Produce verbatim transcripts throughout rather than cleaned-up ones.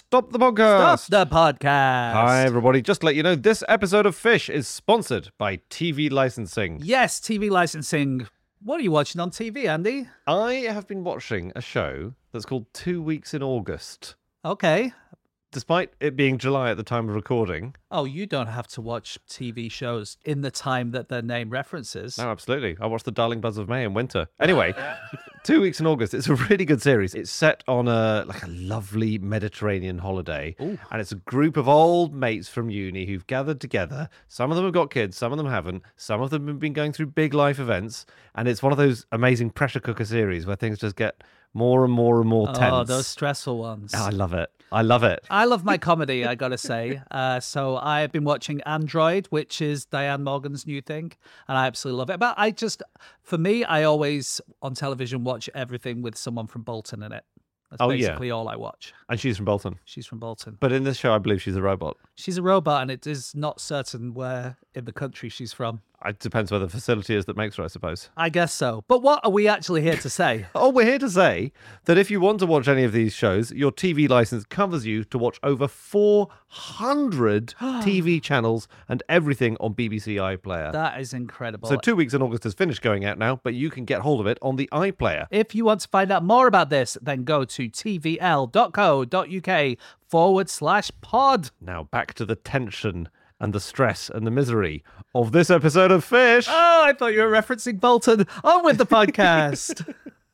Stop the podcast. Stop the podcast. Hi, everybody. Just to let you know, this episode of Fish is sponsored by T V licensing. Yes, T V licensing. What are you watching on T V, Andy? I have been watching a show that's called Two Weeks in August. Okay. Despite it being July at the time of recording. Oh, you don't have to watch T V shows in the time that their name references. No, absolutely. I watched The Darling Buzz of May in winter. Anyway, Two Weeks in August. It's a really good series. It's set on a like a lovely Mediterranean holiday. Ooh. And it's a group of old mates from uni who've gathered together. Some of them have got kids, some of them haven't. Some of them have been going through big life events. And it's one of those amazing pressure cooker series where things just get more and more and more tense. Oh, those stressful ones. Oh, I love it. I love it. I love my comedy, I gotta say. Uh, so I've been watching Android, which is Diane Morgan's new thing, and I absolutely love it. But I just, for me, I always on television watch everything with someone from Bolton in it. That's Oh, yeah. basically all I watch. And she's from Bolton. She's from Bolton. But in this show, I believe she's a robot. She's a robot, and it is not certain where in the country she's from. It depends where the facility is that makes her, I suppose. I guess so. But what are we actually here to say? Oh, we're here to say that if you want to watch any of these shows, your T V license covers you to watch over four hundred T V channels and everything on B B C iPlayer. That is incredible. So Two Weeks in August has finished going out now, but you can get hold of it on the iPlayer. If you want to find out more about this, then go to tvl.co.uk forward slash pod. Now back to the tension and the stress and the misery of this episode of Fish. Oh, I thought you were referencing Bolton. On with the podcast.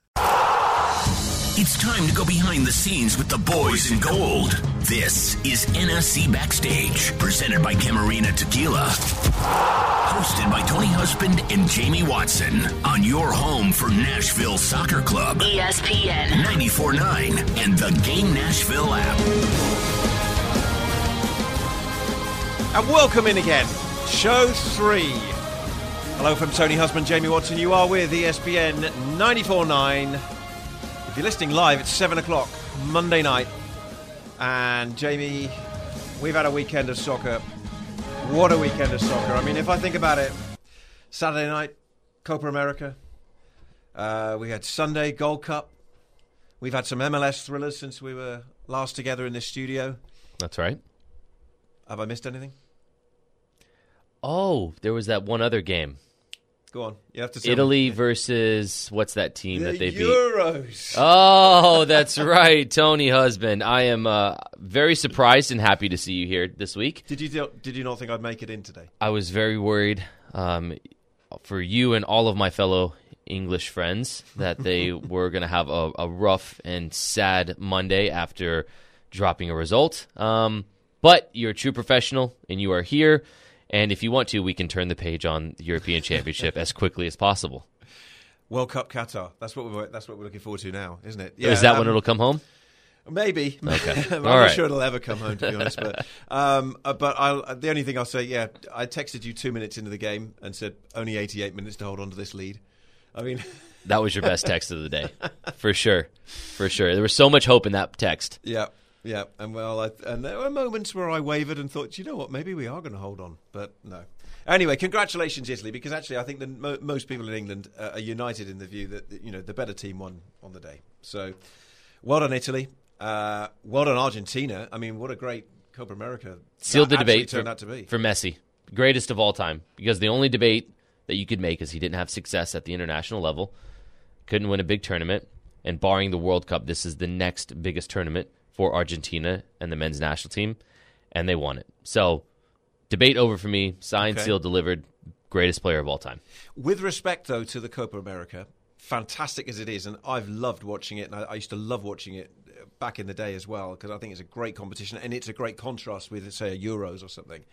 It's time to go behind the scenes with the boys in gold. This is N S C Backstage, presented by Camarina Tequila. Hosted by Tony Husband and Jamie Watson on your home for Nashville Soccer Club. E S P N ninety-four point nine and the Game Nashville app. And welcome in again, show three. Hello from Tony Husband, Jamie Watson. You are with E S P N ninety-four point nine. If you're listening live, it's seven o'clock Monday night. And Jamie, we've had a weekend of soccer. What a weekend of soccer. I mean, if I think about it, Saturday night, Copa America. Uh, we had Sunday, Gold Cup. We've had some M L S thrillers since we were last together in this studio. That's right. Have I missed anything? Oh, there was that one other game. Go on. You have to tell Italy me. versus, what's that team The that they beat? Euros. Oh, that's right. Tony Husband. I am uh, very surprised and happy to see you here this week. Did you do- did you not think I'd make it in today? I was very worried um, for you and all of my fellow English friends that they were going to have a, a rough and sad Monday after dropping a result. Um, but you're a true professional, and you are here. And if you want to, we can turn the page on the European Championship as quickly as possible. World Cup Qatar. That's what we're that's what we're looking forward to now, isn't it? Yeah, Is that um, when it'll come home? Maybe. Okay. I'm All not right. sure it'll ever come home, to be honest. But um, uh, but I'll, the only thing I'll say, yeah, I texted you two minutes into the game and said only eighty-eight minutes to hold on to this lead. I mean, That was your best text of the day, for sure, for sure. There was so much hope in that text. yeah. Yeah, and well, I, and there were moments where I wavered and thought, you know what, maybe we are going to hold on, but no. Anyway, congratulations, Italy, because actually I think that mo- most people in England uh, are united in the view that, you know, the better team won on the day. So, well done, Italy. Uh, well done, Argentina. I mean, what a great Copa America Sealed the that actually debate turned for, out to be. for Messi, greatest of all time, because the only debate that you could make is he didn't have success at the international level, couldn't win a big tournament, and barring the World Cup, this is the next biggest tournament for Argentina and the men's national team, and they won it. So, debate over for me. Signed, Okay. sealed, delivered. Greatest player of all time. With respect, though, to the Copa America, fantastic as it is, and I've loved watching it, and I, I used to love watching it back in the day as well, because I think it's a great competition, and it's a great contrast with, say, a Euros or something.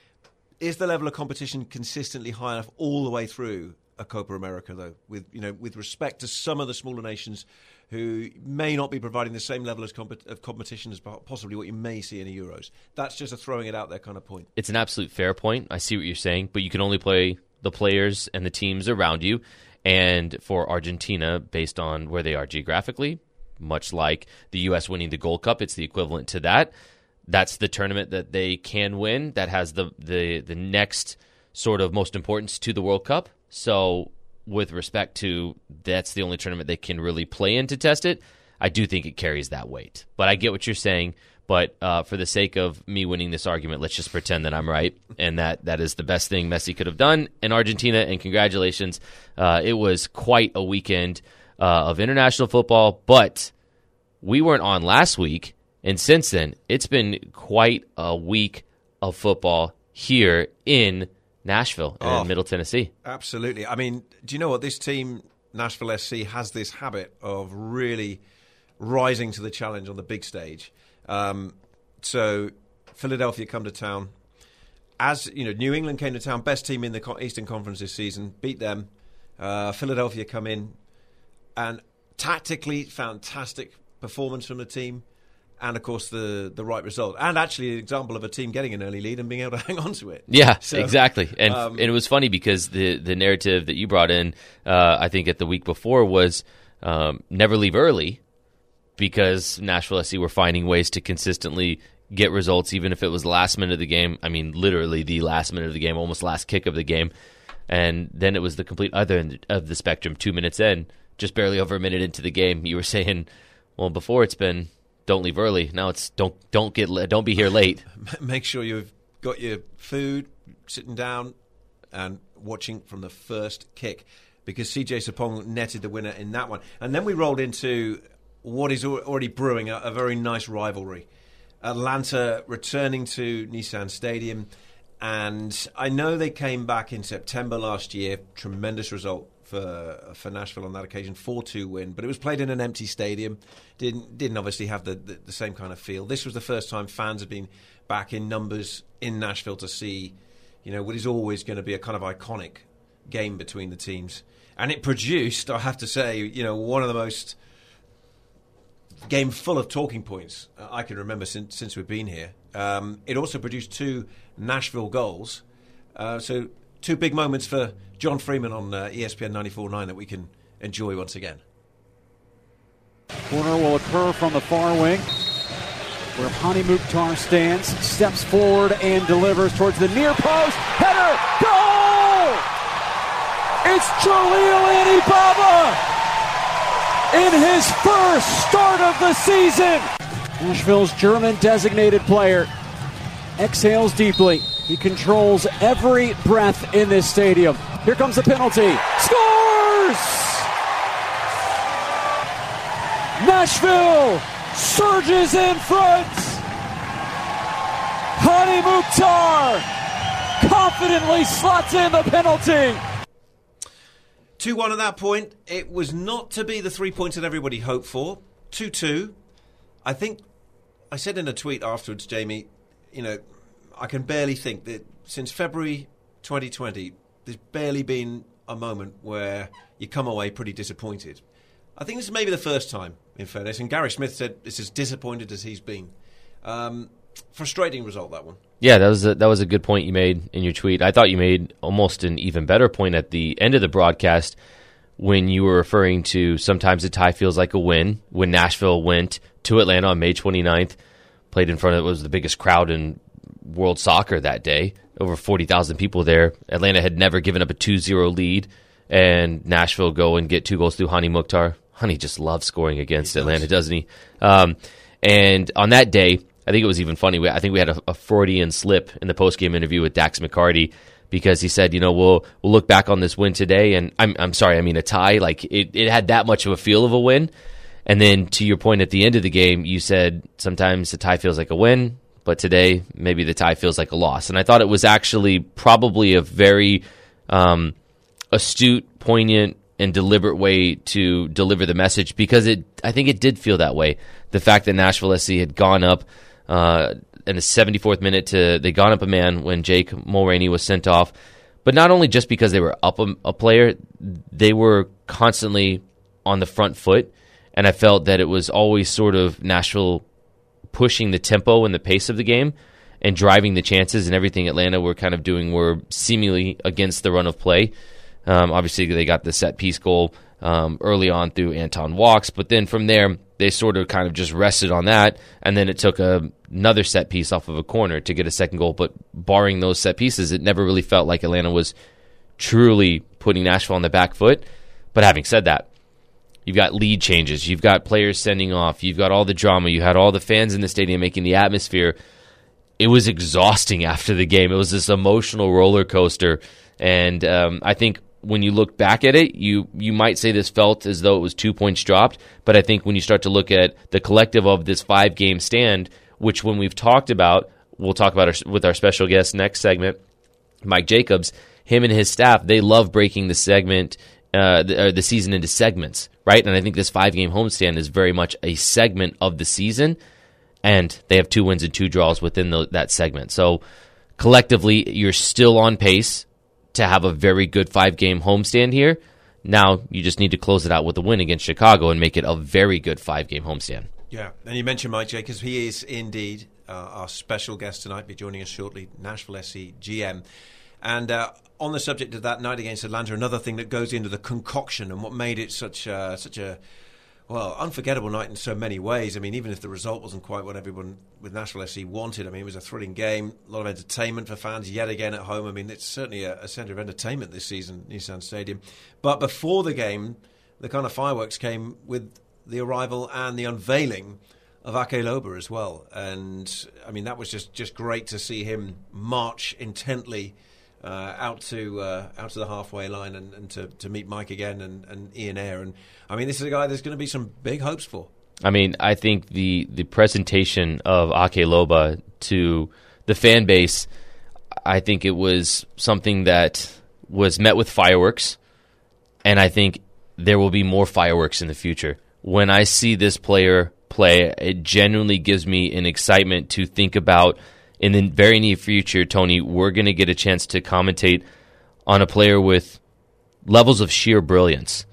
Is the level of competition consistently high enough all the way through a Copa America, though, with you know, with respect to some of the smaller nations who may not be providing the same level of, comp- of competition as possibly what you may see in a Euros? That's just a throwing it out there kind of point. It's an absolute fair point. I see what you're saying, but you can only play the players and the teams around you. And for Argentina, based on where they are geographically, much like the U S winning the Gold Cup, it's the equivalent to that. That's the tournament that they can win that has the, the, the next sort of most importance to the World Cup. So with respect to that's the only tournament they can really play in to test it, I do think it carries that weight. But I get what you're saying. But uh, for the sake of me winning this argument, let's just pretend that I'm right, and that that is the best thing Messi could have done in Argentina, and congratulations. Uh, it was quite a weekend uh, of international football, but we weren't on last week, and since then, it's been quite a week of football here in Nashville and Oh, in Middle Tennessee. Absolutely. I mean, do you know what? This team, Nashville S C, has this habit of really rising to the challenge on the big stage. Um, so Philadelphia come to town. As you know, New England came to town, best team in the Eastern Conference this season, beat them. Uh, Philadelphia come in, and tactically, fantastic performance from the team. And, of course, the, the right result. And actually an example of a team getting an early lead and being able to hang on to it. Yeah, so, exactly. And um, and it was funny because the, the narrative that you brought in, uh, I think at the week before, was um, never leave early because Nashville S C were finding ways to consistently get results, even if it was the last minute of the game. I mean, literally the last minute of the game, almost last kick of the game. And then it was the complete other end of the spectrum, two minutes in, just barely over a minute into the game. You were saying, well, before it's been... don't leave early. Now it's don't don't get don't be here late. Make sure you've got your food, sitting down and watching from the first kick, because C J Sapong netted the winner in that one. And then we rolled into what is already brewing, a, a very nice rivalry. Atlanta returning to Nissan Stadium, and I know they came back in September last year. Tremendous result for for Nashville on that occasion, four two win, but it was played in an empty stadium. Didn't didn't obviously have the, the, the same kind of feel. This was the first time fans had been back in numbers in Nashville to see, you know, what is always going to be a kind of iconic game between the teams. And it produced, I have to say, you know, one of the most game full of talking points I can remember since since we've been here. Um, it also produced two Nashville goals. Uh, so two big moments for John Freeman on uh, E S P N ninety-four point nine that we can enjoy once again. Corner will occur from the far wing, where Hani Mukhtar stands, steps forward and delivers towards the near post. Header! Goal! It's Jalil Anibaba in his first start of the season. Nashville's German designated player exhales deeply. He controls every breath in this stadium. Here comes the penalty. Scores! Nashville surges in front. Hani Mukhtar confidently slots in the penalty. two one at that point. It was not to be the three points that everybody hoped for. two two. I think I said in a tweet afterwards, Jamie, you know, I can barely think that since February twenty twenty, there's barely been a moment where you come away pretty disappointed. I think this is maybe the first time, in fairness, and Gary Smith said it's as disappointed as he's been. Um, frustrating result, that one. Yeah, that was a, that was a good point you made in your tweet. I thought you made almost an even better point at the end of the broadcast when you were referring to sometimes a tie feels like a win. When Nashville went to Atlanta on May twenty-ninth, played in front of it was the biggest crowd in world soccer that day, over forty thousand people there. Atlanta had never given up a two zero lead, and Nashville go and get two goals through Hani Mukhtar. Hani just loves scoring against Atlanta, doesn't he? Um, and on that day, I think it was even funny. I think we had a, a Freudian slip in the post-game interview with Dax McCarty because he said, you know, we'll we'll look back on this win today, and I'm I'm sorry, I mean a tie. Like it, it had that much of a feel of a win. And then to your point at the end of the game, you said sometimes the tie feels like a win, but today maybe the tie feels like a loss. And I thought it was actually probably a very um, astute, poignant, and deliberate way to deliver the message, because it I think it did feel that way. The fact that Nashville S C had gone up uh, in the seventy-fourth minute to they gone up a man when Jake Mulroney was sent off, but not only just because they were up a, a player, they were constantly on the front foot, and I felt that it was always sort of Nashville pushing the tempo and the pace of the game and driving the chances, and everything Atlanta were kind of doing were seemingly against the run of play. Um, obviously, they got the set-piece goal um, early on through Anton Walks, but then from there, they sort of kind of just rested on that, and then it took a, another set-piece off of a corner to get a second goal. But barring those set-pieces, it never really felt like Atlanta was truly putting Nashville on the back foot. But having said that, You've got lead changes. You've got players sending off. You've got all the drama. You had all the fans in the stadium making the atmosphere. It was exhausting after the game. It was this emotional roller coaster. And um, I think when you look back at it, you you might say this felt as though it was two points dropped. But I think when you start to look at the collective of this five-game stand, which when we've talked about, we'll talk about our, with our special guest next segment, Mike Jacobs, him and his staff, they love breaking the segment, uh, the, uh, the season into segments, right? And I think this five-game homestand is very much a segment of the season, and they have two wins and two draws within the, that segment. So collectively, you're still on pace to have a very good five-game homestand here. Now you just need to close it out with a win against Chicago and make it a very good five-game homestand. Yeah, and you mentioned Mike Jacobs. He is indeed uh, our special guest tonight. Be joining us shortly, Nashville S C G M. And uh, on the subject of that night against Atlanta, another thing that goes into the concoction and what made it such uh, such a well unforgettable night in so many ways. I mean, even if the result wasn't quite what everyone with Nashville S C wanted, I mean, it was a thrilling game, a lot of entertainment for fans yet again at home. I mean, it's certainly a, a centre of entertainment this season, Nissan Stadium. But before the game, the kind of fireworks came with the arrival and the unveiling of Ake Loba as well. And, I mean, that was just, just great to see him march intently uh, out to uh, out to the halfway line and, and to, to meet Mike again and, and Ian Ayre. And, I mean, this is a guy there's going to be some big hopes for. I mean, I think the, the presentation of Ake Loba to the fan base, I think it was something that was met with fireworks, and I think there will be more fireworks in the future. When I see this player play, it genuinely gives me an excitement to think about in the very near future, Tony, we're going to get a chance to commentate on a player with levels of sheer brilliance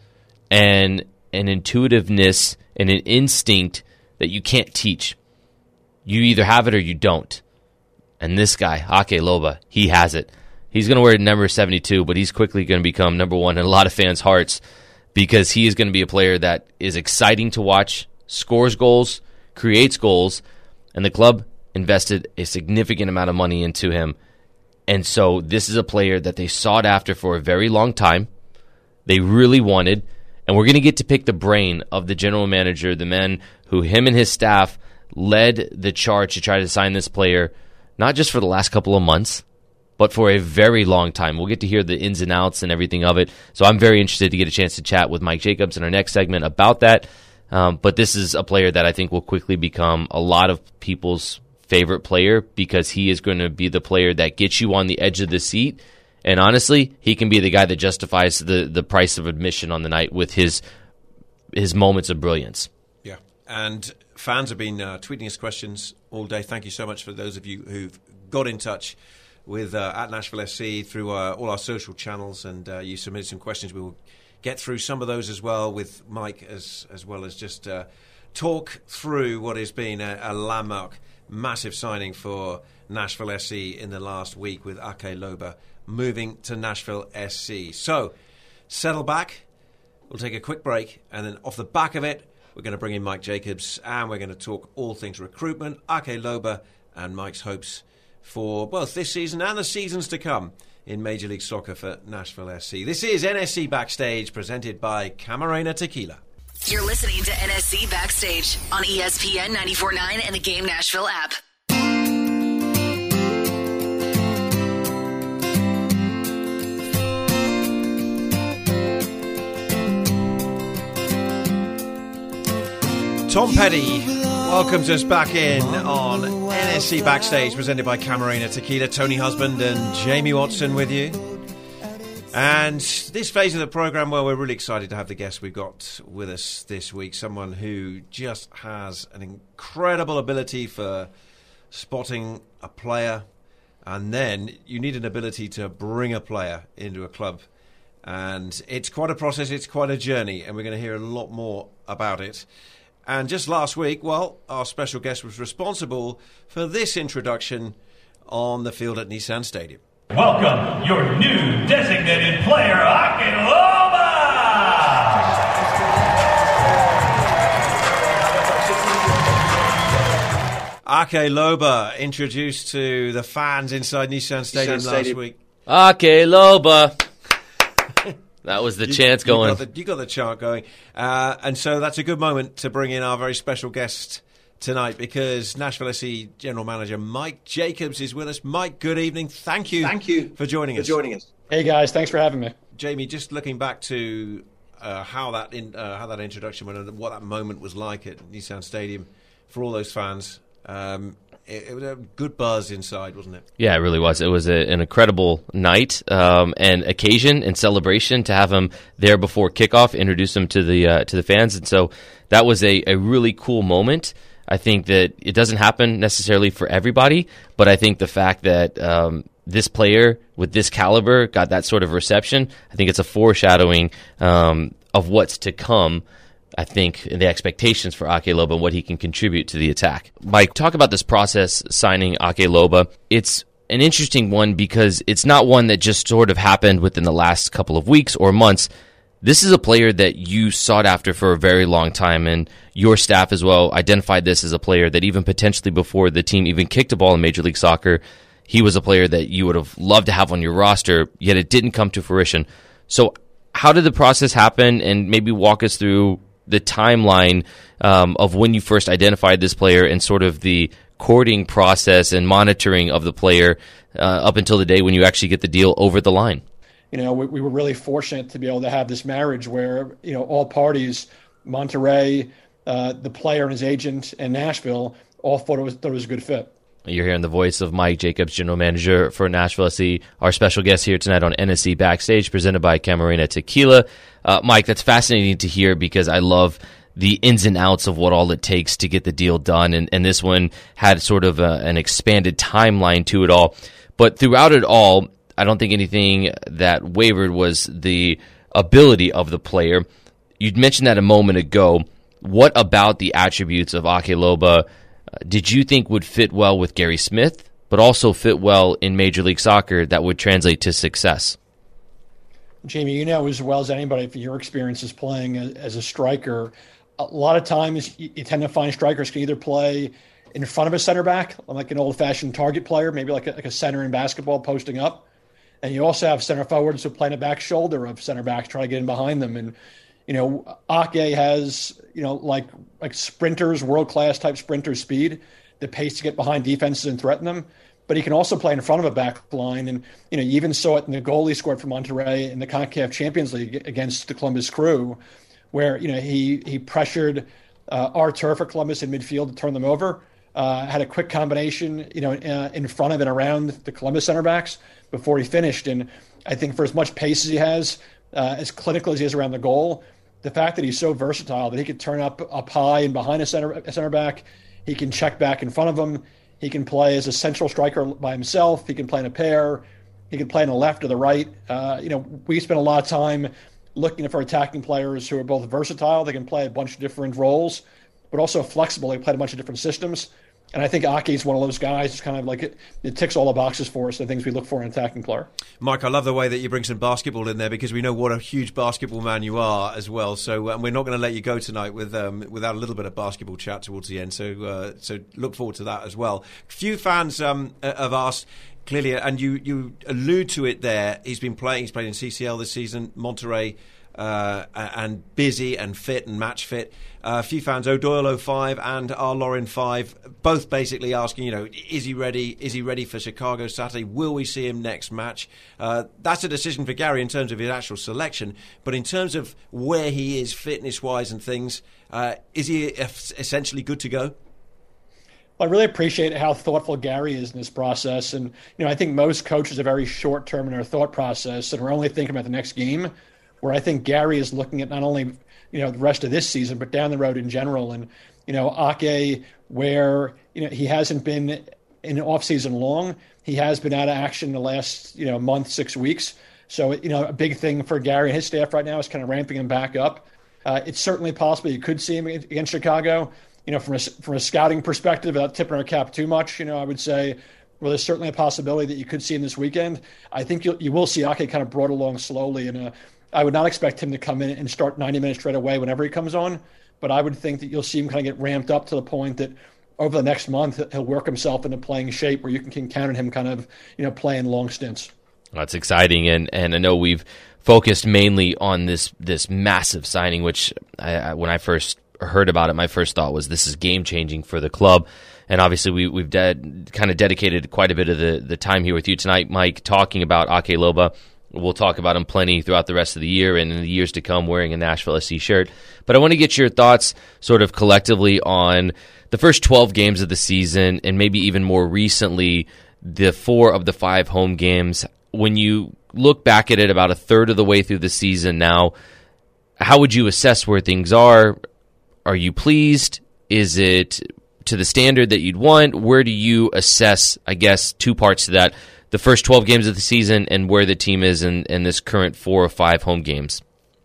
and an intuitiveness and an instinct that you can't teach. You either have it or you don't. And this guy, Ake Loba, he has it. He's going to wear number seventy-two, but he's quickly going to become number one in a lot of fans' hearts, because he is going to be a player that is exciting to watch, scores goals, creates goals, and the club invested a significant amount of money into him. And so this is a player that they sought after for a very long time. They really wanted, and we're going to get to pick the brain of the general manager, the man who him and his staff led the charge to try to sign this player, not just for the last couple of months, but for a very long time. We'll get to hear the ins and outs and everything of it. So I'm very interested to get a chance to chat with Mike Jacobs in our next segment about that. Um, but this is a player that I think will quickly become a lot of people's favorite player, because he is going to be the player that gets you on the edge of the seat. And honestly, he can be the guy that justifies the, the price of admission on the night with his his moments of brilliance. Yeah, and fans have been uh, tweeting us questions all day. Thank you so much for those of you who've got in touch with uh, at Nashville S C through uh, all our social channels, and uh, you submitted some questions. We will get through some of those as well with Mike, as as well as just uh, talk through what has been a, a landmark, massive signing for Nashville S C in the last week with Ake Loba moving to Nashville S C. So, settle back. We'll take a quick break, and then off the back of it, we're going to bring in Mike Jacobs, and we're going to talk all things recruitment, Ake Loba, and Mike's hopes for both this season and the seasons to come in Major League Soccer for Nashville S C. This is N S C Backstage, presented by Camarena Tequila. You're listening to N S C Backstage on E S P N ninety-four point nine and the Game Nashville app. Tom Petty welcomes us back in on N S C Backstage, presented by Camarena Tequila. Tony Husband and Jamie Watson with you. And this phase of the programme, well, we're really excited to have the guest we've got with us this week. Someone who just has an incredible ability for spotting a player, and then you need an ability to bring a player into a club. And it's quite a process, it's quite a journey, and we're going to hear a lot more about it. And just last week, well, our special guest was responsible for this introduction on the field at Nissan Stadium. Welcome, your new designated player, Ake Loba! Ake Loba introduced to the fans inside Nissan Stadium, Nissan Stadium. last week. Ake Loba. That was the you, chance you going. Got the, you got the chant going. Uh, and so that's a good moment to bring in our very special guest tonight, because Nashville S C General Manager Mike Jacobs is with us. Mike, good evening. Thank you, Thank you for joining for us. joining us. Hey guys, thanks for having me. Jamie, just looking back to uh, how that in, uh, how that introduction went and what that moment was like at Nissan Stadium for all those fans. Um, it, it was a good buzz inside, wasn't it? Yeah, it really was. It was a, an incredible night um, and occasion and celebration to have him there before kickoff, introduce him to the uh, to the fans, and so that was a, a really cool moment. I think that it doesn't happen necessarily for everybody, but I think the fact that um, this player with this caliber got that sort of reception, I think it's a foreshadowing um, of what's to come. I think the expectations for Ake Loba and what he can contribute to the attack. Mike, talk about this process signing Ake Loba. It's an interesting one because it's not one that just sort of happened within the last couple of weeks or months. This is a player that you sought after for a very long time, and your staff as well identified this as a player that even potentially before the team even kicked a ball in Major League Soccer, he was a player that you would have loved to have on your roster, yet it didn't come to fruition. So how did the process happen, and maybe walk us through the timeline um, of when you first identified this player and sort of the courting process and monitoring of the player uh, up until the day when you actually get the deal over the line? You know, we, we were really fortunate to be able to have this marriage where, you know, all parties, Monterrey, uh, the player and his agent, and Nashville, all thought it was, thought it was a good fit. You're hearing the voice of Mike Jacobs, General Manager for Nashville S C, our special guest here tonight on N S C Backstage, presented by Camarena Tequila. Uh, Mike, that's fascinating to hear because I love the ins and outs of what all it takes to get the deal done, and, and this one had sort of a, an expanded timeline to it all. But throughout it all, I don't think anything that wavered was the ability of the player. You'd mentioned that a moment ago. What about the attributes of Ake Loba uh, did you think would fit well with Gary Smith, but also fit well in Major League Soccer that would translate to success? Jamie, you know as well as anybody from your experiences playing as, as a striker, a lot of times you, you tend to find strikers can either play in front of a center back, like an old-fashioned target player, maybe like a, like a center in basketball posting up. And you also have center forwards who play in the back shoulder of center backs, trying to get in behind them. And, you know, Ake has, you know, like like sprinters, world-class type sprinter speed, the pace to get behind defenses and threaten them. But he can also play in front of a back line. And, you know, you even saw it in the goal he scored for Monterrey in the CONCACAF Champions League against the Columbus Crew, where, you know, he, he pressured uh, Artur for Columbus in midfield to turn them over, uh, had a quick combination, you know, uh, in front of and around the Columbus center backs before he finished. And I think for as much pace as he has, uh, as clinical as he is around the goal, the fact that he's so versatile that he could turn up up high and behind a center a center back, he can check back in front of him, he can play as a central striker by himself, he can play in a pair, he can play in the left or the right. Uh, you know, we spend a lot of time looking for attacking players who are both versatile, they can play a bunch of different roles, but also flexible, they play a bunch of different systems. And I think Ake is one of those guys. It's kind of like it, it ticks all the boxes for us, the things we look for in an attacking player. Mike, I love the way that you bring some basketball in there because we know what a huge basketball man you are as well. So um, we're not going to let you go tonight with um, without a little bit of basketball chat towards the end. So uh, so look forward to that as well. Few fans um, have asked, clearly, and you, you allude to it there, he's been playing, he's played in C C L this season, Monterrey, uh, and busy and fit and match fit. Uh, a few fans, O'Doyle oh five and R. Lauren five, both basically asking, you know, is he ready? Is he ready for Chicago Saturday? Will we see him next match? Uh, that's a decision for Gary in terms of his actual selection. But in terms of where he is fitness-wise and things, uh, is he essentially good to go? I really appreciate how thoughtful Gary is in this process. And, you know, I think most coaches are very short-term in their thought process and are only thinking about the next game, where I think Gary is looking at not only, you know, the rest of this season, but down the road in general. And, you know, Ake, where, you know, he hasn't been in off-season long, he has been out of action in the last, you know, month, six weeks. So, you know, a big thing for Gary and his staff right now is kind of ramping him back up. Uh, it's certainly possible you could see him against Chicago. You know, from a, from a scouting perspective, without tipping our cap too much, you know, I would say, well, there's certainly a possibility that you could see him this weekend. I think you'll, you will see Ake kind of brought along slowly, and uh, I would not expect him to come in and start ninety minutes straight away whenever he comes on, but I would think that you'll see him kind of get ramped up to the point that over the next month he'll work himself into playing shape where you can, can count on him kind of, you know, playing long stints. That's exciting, and, and I know we've focused mainly on this this massive signing, which I, I, when I first heard about it, my first thought was this is game-changing for the club. And obviously we, we've de- kind of dedicated quite a bit of the, the time here with you tonight, Mike, talking about Ake Loba. We'll talk about him plenty throughout the rest of the year and in the years to come wearing a Nashville S C shirt. But I want to get your thoughts sort of collectively on the first twelve games of the season and maybe even more recently the four of the five home games. When you look back at it about a third of the way through the season now, how would you assess where things are? Are you pleased? Is it to the standard that you'd want? Where do you assess, I guess, two parts to that, the first twelve games of the season and where the team is in, in this current four or five home games?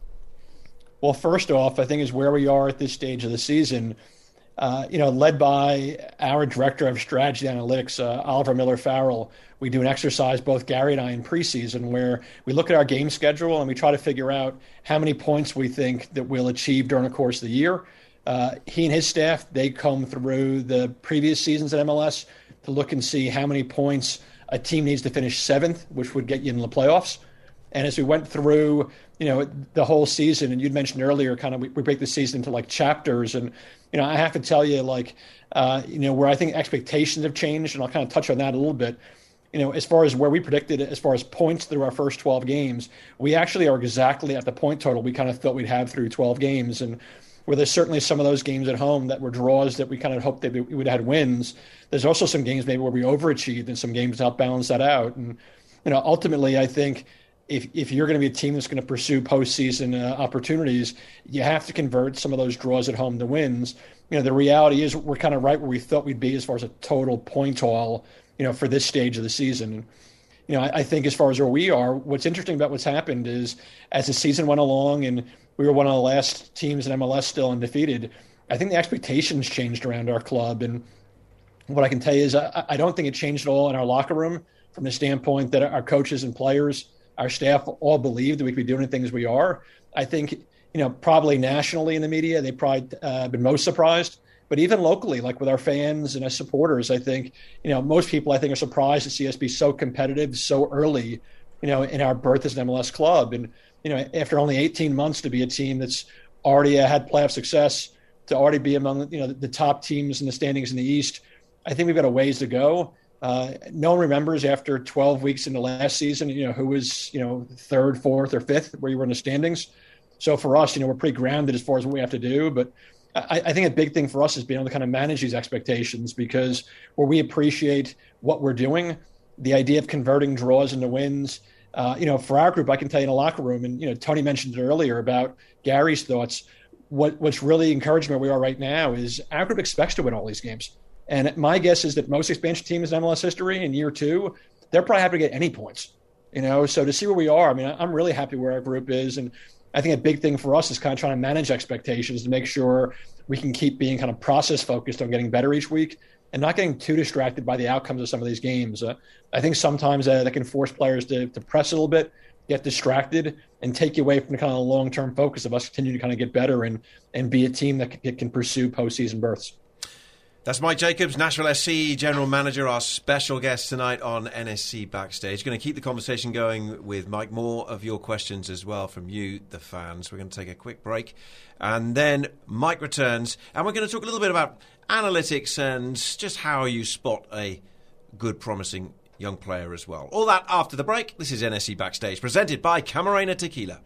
Well, first off, I think is where we are at this stage of the season, uh, you know, led by our director of strategy analytics, uh, Oliver Miller-Farrell. We do an exercise, both Gary and I, in preseason where we look at our game schedule and we try to figure out how many points we think that we'll achieve during the course of the year. Uh, he and his staff, they come through the previous seasons at M L S to look and see how many points a team needs to finish seventh, which would get you in the playoffs. And as we went through, you know, the whole season, and you'd mentioned earlier, kind of we, we break the season into like chapters. And, you know, I have to tell you, like, uh, you know, where I think expectations have changed, and I'll kind of touch on that a little bit. You know, as far as where we predicted, as far as points through our first twelve games, we actually are exactly at the point total we kind of thought we'd have through twelve games. And where there's certainly some of those games at home that were draws that we kind of hoped that we would have had wins, there's also some games maybe where we overachieved and some games to help balance that out. And, you know, ultimately, I think if if you're going to be a team that's going to pursue postseason uh, opportunities, you have to convert some of those draws at home to wins. You know, the reality is we're kind of right where we thought we'd be as far as a total point haul, you know, for this stage of the season. You know, I, I think as far as where we are, what's interesting about what's happened is as the season went along and we were one of the last teams in M L S still undefeated, I think the expectations changed around our club. And what I can tell you is I, I don't think it changed at all in our locker room from the standpoint that our coaches and players, our staff all believed that we could be doing the things we are. I think, you know, probably nationally in the media, they've probably uh, been most surprised. But even locally, like with our fans and our supporters, I think, you know, most people, I think, are surprised to see us be so competitive so early, you know, in our birth as an M L S club. And, you know, after only eighteen months to be a team that's already uh, had playoff success, to already be among, you know, the top teams in the standings in the East, I think we've got a ways to go. Uh, no one remembers after twelve weeks in the last season, you know, who was, you know, third, fourth, or fifth, where you were in the standings. So for us, you know, we're pretty grounded as far as what we have to do. But I, I think a big thing for us is being able to kind of manage these expectations, because where we appreciate what we're doing, the idea of converting draws into wins, uh, you know, for our group, I can tell you in the locker room, and, you know, Tony mentioned it earlier about Gary's thoughts. What What's really encouraging where we are right now is our group expects to win all these games. And my guess is that most expansion teams in M L S history in year two, they're probably happy to get any points, you know. So to see where we are, I mean, I'm really happy where our group is. And I think a big thing for us is kind of trying to manage expectations to make sure we can keep being kind of process focused on getting better each week and not getting too distracted by the outcomes of some of these games. Uh, I think sometimes uh, that can force players to, to press a little bit, get distracted, and take you away from the kind of long-term focus of us continuing to kind of get better and, and be a team that can, can pursue postseason berths. That's Mike Jacobs, Nashville S C General Manager, our special guest tonight on N S C Backstage. Going to keep the conversation going with Mike. More of your questions as well from you, the fans. We're going to take a quick break. And then Mike returns. And we're going to talk a little bit about analytics and just how you spot a good, promising young player as well. All that after the break. This is N S C Backstage, presented by Camarena Tequila.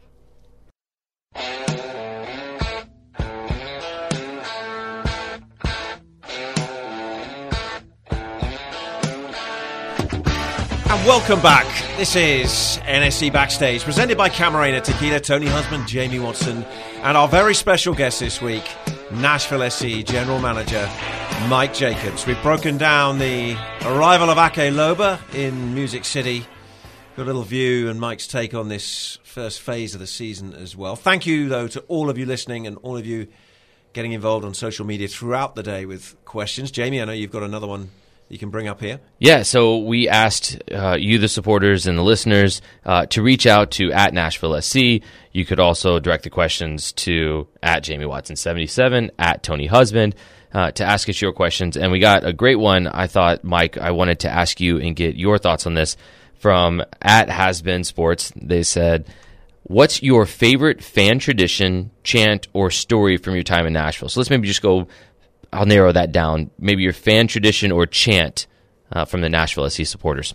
And welcome back. This is N S C Backstage, presented by Camarena Tequila. Tony Husband, Jamie Watson, and our very special guest this week, Nashville S C General Manager Mike Jacobs. We've broken down the arrival of Ake Loba in Music City. Got a little view and Mike's take on this first phase of the season as well. Thank you, though, to all of you listening and all of you getting involved on social media throughout the day with questions. Jamie, I know you've got another one you can bring up here. Yeah, so we asked uh, you, the supporters and the listeners, uh, to reach out to at Nashville S C. You could also direct the questions to at Jamie Watson seventy-seven, at Tony Husband, uh, to ask us your questions. And we got a great one, I thought, Mike, I wanted to ask you and get your thoughts on this from at Has Been Sports. They said, what's your favorite fan tradition, chant, or story from your time in Nashville? So let's maybe just go, I'll narrow that down. Maybe your fan tradition or chant uh, from the Nashville S C supporters.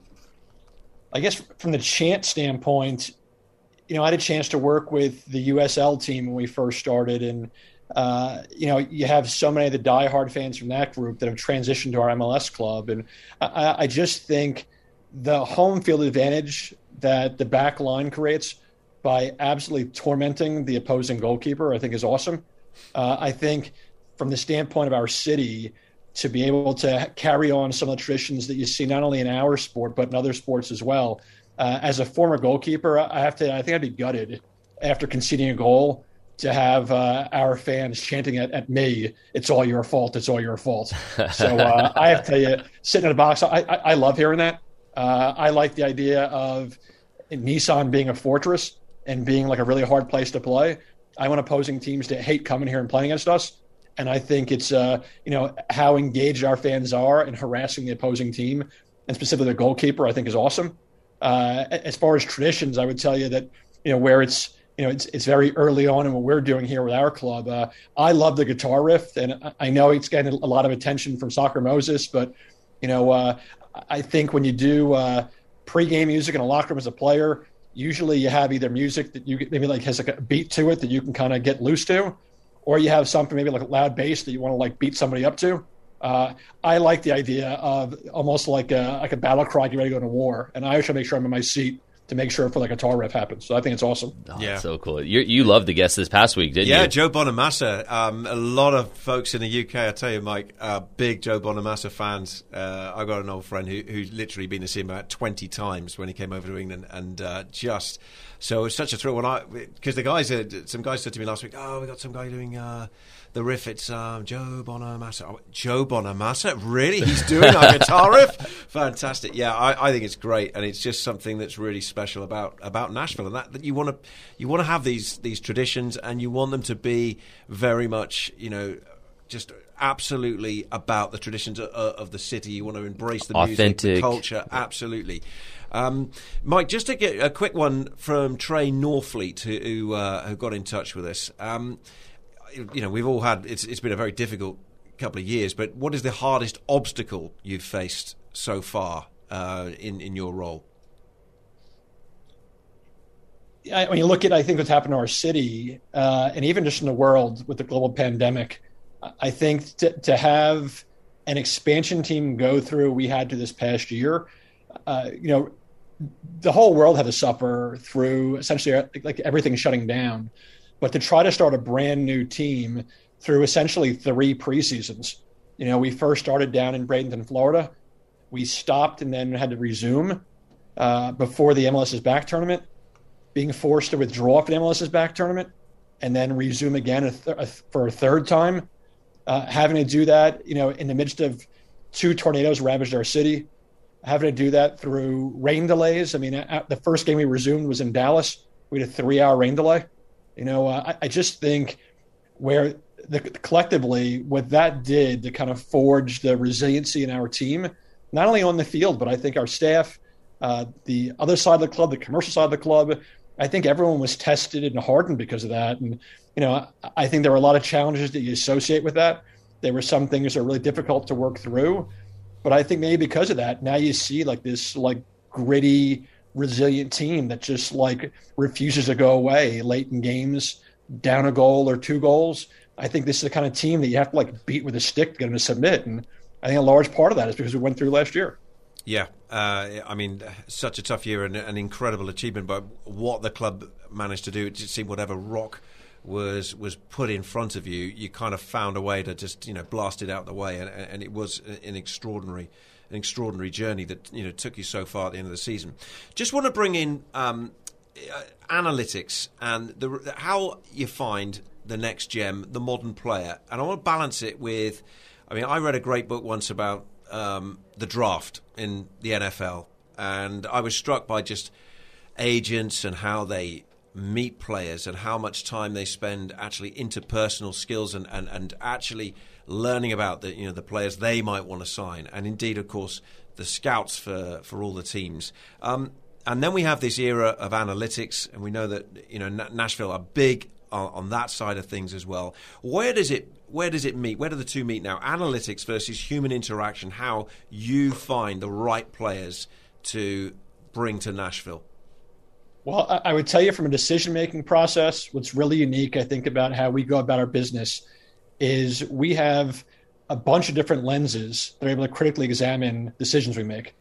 I guess from the chant standpoint, you know, I had a chance to work with the U S L team when we first started. And, uh, you know, you have so many of the diehard fans from that group that have transitioned to our M L S club. And I, I just think the home field advantage that the back line creates by absolutely tormenting the opposing goalkeeper, I think is awesome. Uh, I think from the standpoint of our city, to be able to carry on some of the traditions that you see not only in our sport, but in other sports as well. Uh, as a former goalkeeper, I have to, I think I'd be gutted after conceding a goal to have uh, our fans chanting at, at me, "It's all your fault, it's all your fault." So uh, I have to tell you, sitting in a box, I, I, I love hearing that. Uh, I like the idea of Nissan being a fortress and being like a really hard place to play. I want opposing teams to hate coming here and playing against us. And I think it's, uh, you know, how engaged our fans are in harassing the opposing team, and specifically the goalkeeper, I think is awesome. Uh, as far as traditions, I would tell you that, you know, where it's, you know, it's it's very early on in what we're doing here with our club. Uh, I love the guitar riff, and I know it's getting a lot of attention from Soccer Moses, but, you know, uh, I think when you do uh, pregame music in a locker room as a player, usually you have either music that you maybe like has like a beat to it that you can kind of get loose to, or you have something maybe like a loud bass that you want to like beat somebody up to. Uh, I like the idea of almost like a like a battle cry, get ready to go to war. And I always try to make sure I'm in my seat to make sure for like a guitar riff happens. So I think it's awesome. Oh, yeah, that's so cool. You you loved the guest this past week, didn't yeah, you? Yeah, Joe Bonamassa. Um, a lot of folks in the U K, I tell you, Mike, uh, big Joe Bonamassa fans. Uh, I've got an old friend who, who's literally been to see him about twenty times when he came over to England, and uh, just so it's such a thrill when I because the guys, uh, some guys said to me last week, "Oh, we got some guy doing." Uh, The riff, it's um, Joe Bonamassa. Oh, Joe Bonamassa? Really? He's doing our guitar riff? Fantastic. Yeah, I, I think it's great, and it's just something that's really special about, about Nashville, and that, that you want to you want to have these these traditions, and you want them to be very much, you know, just absolutely about the traditions of, of the city. You want to embrace the Authentic. music, the culture, absolutely. Um, Mike, just to get a quick one from Trey Norfleet, who who, uh, who got in touch with us. Um, You know, we've all had, it's it's been a very difficult couple of years, but what is the hardest obstacle you've faced so far uh, in, in your role? I, when you look at, I think, what's happened to our city, uh, and even just in the world with the global pandemic, I think to, to have an expansion team go through we had to this past year, uh, you know, the whole world had to suffer through essentially like everything shutting down. But to try to start a brand new team through essentially three preseasons, you know, we first started down in Bradenton, Florida. We stopped and then had to resume uh, before the MLS's back tournament, being forced to withdraw from the MLS's back tournament, and then resume again a th- a th- for a third time. Uh, having to do that, you know, in the midst of two tornadoes ravaged our city, having to do that through rain delays. I mean, at the first game we resumed was in Dallas. We had a three-hour rain delay. You know, uh, I, I just think where the collectively what that did to kind of forge the resiliency in our team, not only on the field, but I think our staff, uh, the other side of the club, the commercial side of the club, I think everyone was tested and hardened because of that. And, you know, I, I think there were a lot of challenges that you associate with that. There were some things that are really difficult to work through. But I think maybe because of that, now you see like this like gritty, resilient team that just like refuses to go away late in games, down a goal or two goals. I think this is the kind of team that you have to like beat with a stick to get them to submit. And I think a large part of that is because we went through last year. Yeah, uh, I mean, such a tough year and an incredible achievement, but what the club managed to do, it seemed whatever rock was was put in front of you, you kind of found a way to just, you know, blast it out the way, and, and it was an extraordinary an extraordinary journey that, you know, took you so far at the end of the season. Just want to bring in um, uh, analytics and the, how you find the next gem, the modern player, and I want to balance it with, I mean, I read a great book once about um, the draft in the N F L, and I was struck by just agents and how they meet players and how much time they spend actually interpersonal skills and, and, and actually learning about the, you know, the players they might want to sign. And indeed, of course, the scouts for, for all the teams. Um, and then we have this era of analytics, and we know that you know Nashville are big on, on that side of things as well. Where does it where does it meet? Where do the two meet now? Analytics versus human interaction. How you find the right players to bring to Nashville? Well, I would tell you from a decision-making process, what's really unique, I think, about how we go about our business is we have a bunch of different lenses that are able to critically examine decisions we make.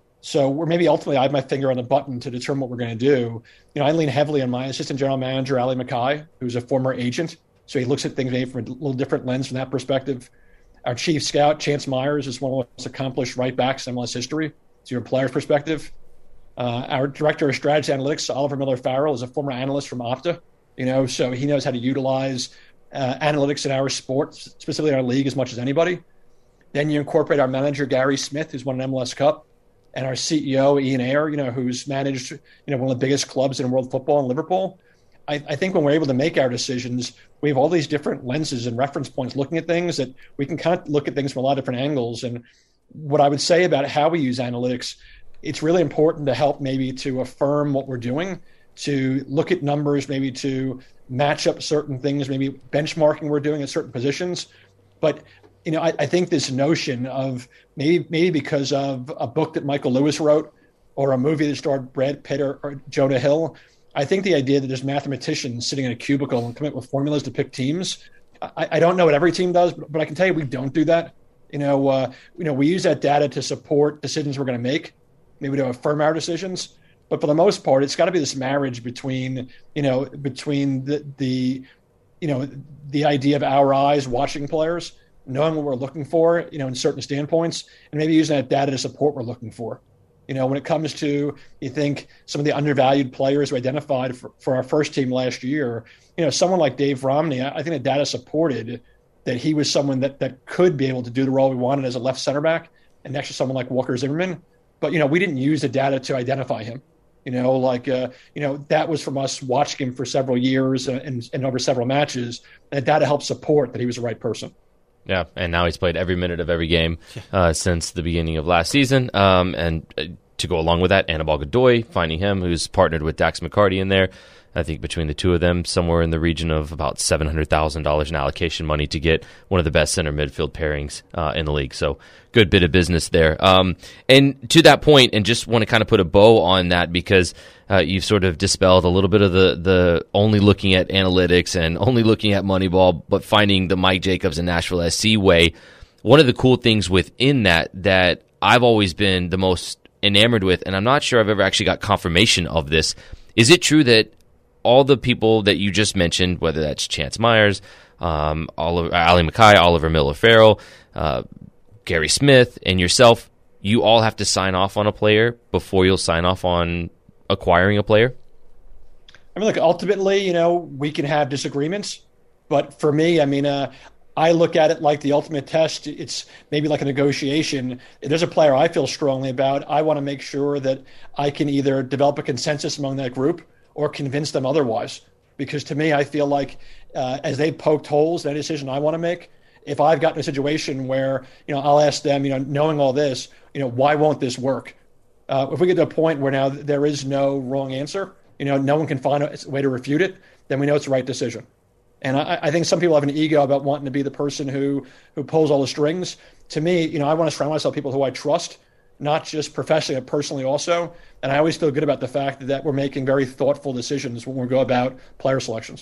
So we're maybe ultimately, I have my finger on the button to determine what we're going to do. You know, I lean heavily on my assistant general manager, Ali Mackay, who's a former agent. So he looks at things maybe from a little different lens from that perspective. Our chief scout, Chance Myers, is one of the most accomplished right backs in M L S history. So your player's perspective. Uh, our director of strategy analytics, Oliver Miller Farrell, is a former analyst from Opta, you know, so he knows how to utilize uh, analytics in our sport, specifically our league, as much as anybody. Then you incorporate our manager, Gary Smith, who's won an M L S Cup, and our C E O, Ian Ayer, you know, who's managed, you know, one of the biggest clubs in world football in Liverpool. I, I think when we're able to make our decisions, we have all these different lenses and reference points looking at things that we can kind of look at things from a lot of different angles. And what I would say about how we use analytics, it's really important to help maybe to affirm what we're doing, to look at numbers, maybe to match up certain things, maybe benchmarking we're doing at certain positions. But, you know, I, I think this notion of maybe maybe because of a book that Michael Lewis wrote or a movie that starred Brad Pitt or, or Jonah Hill, I think the idea that there's mathematicians sitting in a cubicle and coming up with formulas to pick teams, I, I don't know what every team does, but, but I can tell you we don't do that. You know, uh, you know, we use that data to support decisions we're going to make, maybe to affirm our decisions. But for the most part, it's got to be this marriage between, you know, between the, the, you know, the idea of our eyes watching players, knowing what we're looking for, you know, in certain standpoints, and maybe using that data to support what we're looking for. You know, when it comes to, you think, some of the undervalued players we identified for, for our first team last year, you know, someone like Dave Romney, I think the data supported that he was someone that, that could be able to do the role we wanted as a left center back, and next to someone like Walker Zimmerman. But, you know, we didn't use the data to identify him. You know, like, uh, you know, that was from us watching him for several years and, and over several matches. And the data helped support that he was the right person. Yeah, and now he's played every minute of every game uh, since the beginning of last season. Um, and uh, to go along with that, Anibal Godoy, finding him, who's partnered with Dax McCarty in there. I think between the two of them, somewhere in the region of about seven hundred thousand dollars in allocation money to get one of the best center midfield pairings uh, in the league. So good bit of business there. Um, and to that point, and just want to kind of put a bow on that because uh, you've sort of dispelled a little bit of the, the only looking at analytics and only looking at Moneyball, but finding the Mike Jacobs and Nashville S C way. One of the cool things within that that I've always been the most enamored with, and I'm not sure I've ever actually got confirmation of this, is it true that all the people that you just mentioned, whether that's Chance Myers, um, Oliver, Ali Mackay, Oliver Miller Farrell, uh, Gary Smith, and yourself, you all have to sign off on a player before you'll sign off on acquiring a player? I mean, look, ultimately, you know, we can have disagreements, but for me, I mean, uh, I look at it like the ultimate test. It's maybe like a negotiation. If there's a player I feel strongly about, I want to make sure that I can either develop a consensus among that group or convince them otherwise. Because to me, I feel like uh, as they poked holes in a decision I want to make, if I've gotten a situation where, you know, I'll ask them, you know, knowing all this, you know, why won't this work? Uh, if we get to a point where now there is no wrong answer, you know, no one can find a way to refute it, then we know it's the right decision. And I, I think some people have an ego about wanting to be the person who who pulls all the strings. To me, you know, I want to surround myself with people who I trust, not just professionally, but personally also. And I always feel good about the fact that we're making very thoughtful decisions when we go about player selections.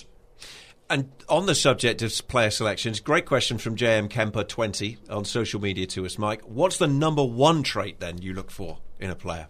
And on the subject of player selections, great question from J M Kemper twenty on social media to us, Mike. What's the number one trait then you look for in a player?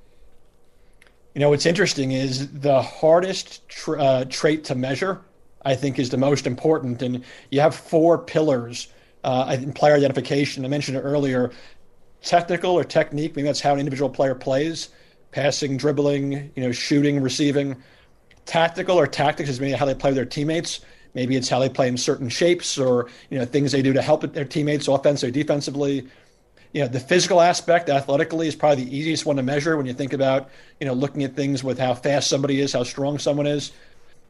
You know, what's interesting is the hardest tra- uh, trait to measure, I think, is the most important. And you have four pillars uh, in player identification. I mentioned it earlier. Technical or technique, maybe that's how an individual player plays. Passing, dribbling, you know, shooting, receiving. Tactical or tactics is maybe how they play with their teammates. Maybe it's how they play in certain shapes or, you know, things they do to help their teammates offensively or defensively. You know, the physical aspect athletically is probably the easiest one to measure when you think about, you know, looking at things with how fast somebody is, how strong someone is.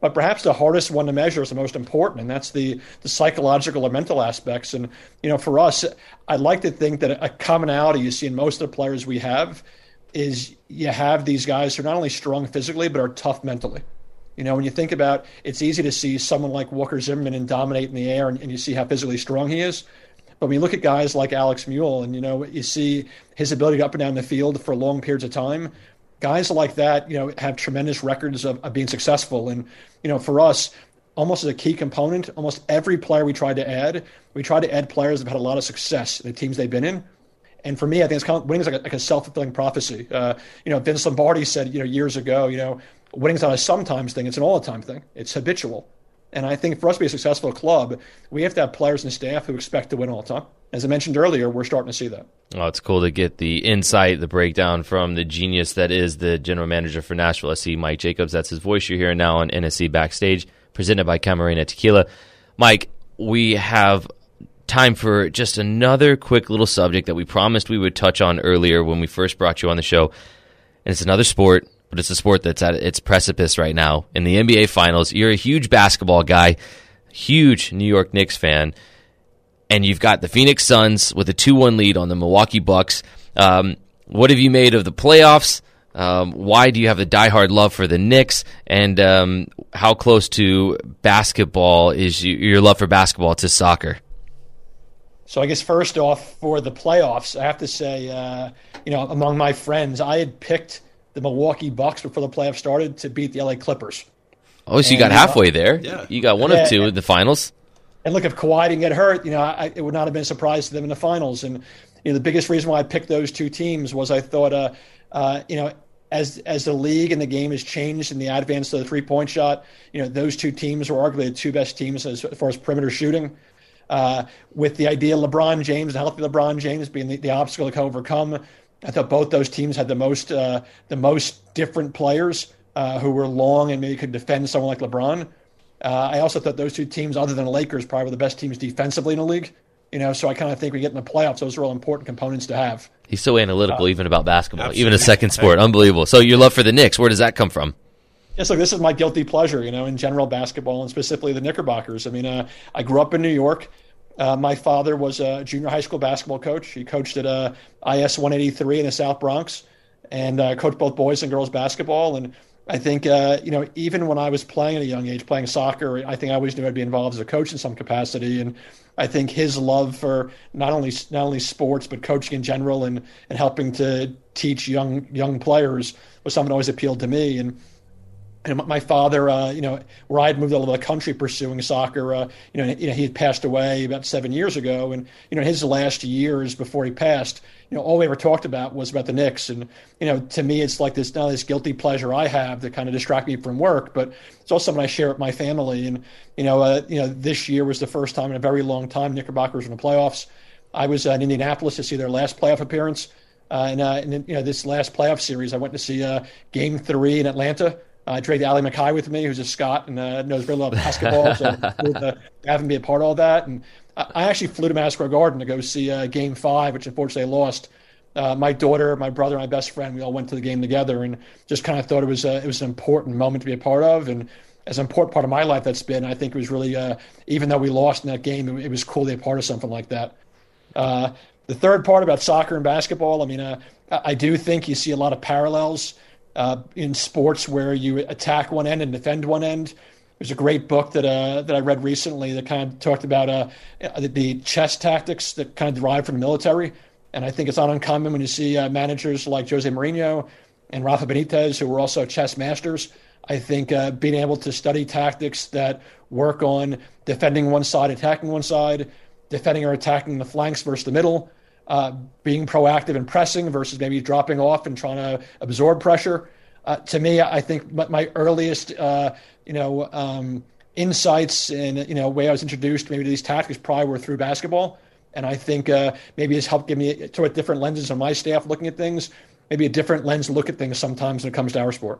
But perhaps the hardest one to measure is the most important, and that's the, the psychological or mental aspects. And, you know, for us, I'd like to think that a commonality you see in most of the players we have is you have these guys who are not only strong physically, but are tough mentally. You know, when you think about, it's easy to see someone like Walker Zimmerman and dominate in the air, and, and you see how physically strong he is. But when you look at guys like Alex Mule, and, you know, you see his ability to up and down the field for long periods of time, guys like that, you know, have tremendous records of, of being successful. And, you know, for us, almost as a key component, almost every player we tried to add, we tried to add players that have had a lot of success in the teams they've been in. And for me, I think it's kind of, winning is like a, like a self-fulfilling prophecy. Uh, you know, Vince Lombardi said, you know, years ago, you know, winning is not a sometimes thing, it's an all-the-time thing. It's habitual. And I think for us to be a successful club, we have to have players and staff who expect to win all the time. As I mentioned earlier, we're starting to see that. Oh, it's cool to get the insight, the breakdown from the genius that is the general manager for Nashville S C, Mike Jacobs. That's his voice you're hearing now on N S C Backstage, presented by Camarena Tequila. Mike, we have time for just another quick little subject that we promised we would touch on earlier when we first brought you on the show. And it's another sport, but it's a sport that's at its precipice right now. In the N B A Finals, you're a huge basketball guy, huge New York Knicks fan, and you've got the Phoenix Suns with a two one lead on the Milwaukee Bucks. Um, what have you made of the playoffs? Um, why do you have a diehard love for the Knicks? And um, how close to basketball is you, your love for basketball to soccer? So I guess first off, for the playoffs, I have to say, uh, you know, among my friends, I had picked the Milwaukee Bucks before the playoffs started to beat the L A Clippers. Oh, so and, you got halfway there. Yeah. You got one yeah, of two in the finals. And look, if Kawhi didn't get hurt, you know, I, it would not have been a surprise to them in the finals. And, you know, the biggest reason why I picked those two teams was I thought, uh, uh, you know, as as the league and the game has changed in the advance of the three-point shot, you know, those two teams were arguably the two best teams as far as perimeter shooting. Uh, with the idea of LeBron James, and healthy LeBron James being the, the obstacle to overcome, I thought both those teams had the most uh, the most different players uh, who were long and maybe could defend someone like LeBron. Uh, I also thought those two teams, other than the Lakers, probably were the best teams defensively in the league. You know, so I kind of think we get in the playoffs; those are all important components to have. He's so analytical, uh, even about basketball, absolutely. Even a second sport, unbelievable. So your love for the Knicks, where does that come from? Yes, look, this is my guilty pleasure. You know, in general basketball and specifically the Knickerbockers. I mean, uh, I grew up in New York. Uh, my father was a junior high school basketball coach. He coached at uh, I S one eighty-three in the South Bronx, and uh, coached both boys and girls basketball. And I think, uh, you know, even when I was playing at a young age, playing soccer, I think I always knew I'd be involved as a coach in some capacity. And I think his love for not only not only sports but coaching in general and, and helping to teach young young players was something that always appealed to me. And And my father, uh, you know, where I had moved all over the country pursuing soccer, uh, you know, you know, he had passed away about seven years ago, and you know, his last years before he passed, you know, all we ever talked about was about the Knicks, and you know, to me, it's like this now this guilty pleasure I have to kind of distract me from work, but it's also something I share with my family, and you know, uh, you know, this year was the first time in a very long time Knickerbockers in the playoffs. I was uh, in Indianapolis to see their last playoff appearance, uh, and, uh, and you know, this last playoff series, I went to see uh, Game Three in Atlanta. I uh, dragged Ali McKay with me, who's a Scot and uh, knows very little about basketball, so to have him be a part of all that. And I actually flew to Madison Square Garden to go see uh, Game Five, which unfortunately I lost. Uh, my daughter, my brother, my best friend, we all went to the game together, and just kind of thought it was a, it was an important moment to be a part of. And as an important part of my life that's been, I think it was really, uh, even though we lost in that game, it, it was cool to be a part of something like that. Uh, the third part about soccer and basketball, I mean, uh, I do think you see a lot of parallels Uh, in sports where you attack one end and defend one end. There's a great book that uh, that I read recently that kind of talked about uh, the chess tactics that kind of derive from the military. And I think it's not uncommon when you see uh, managers like Jose Mourinho and Rafa Benitez, who were also chess masters. I think uh, being able to study tactics that work on defending one side, attacking one side, defending or attacking the flanks versus the middle, Uh, being proactive and pressing versus maybe dropping off and trying to absorb pressure. Uh, to me, I think my earliest, uh, you know, um, insights and, you know, way I was introduced maybe to these tactics probably were through basketball. And I think uh, maybe it's helped give me sort of different lenses on my staff looking at things, maybe a different lens to look at things sometimes when it comes to our sport.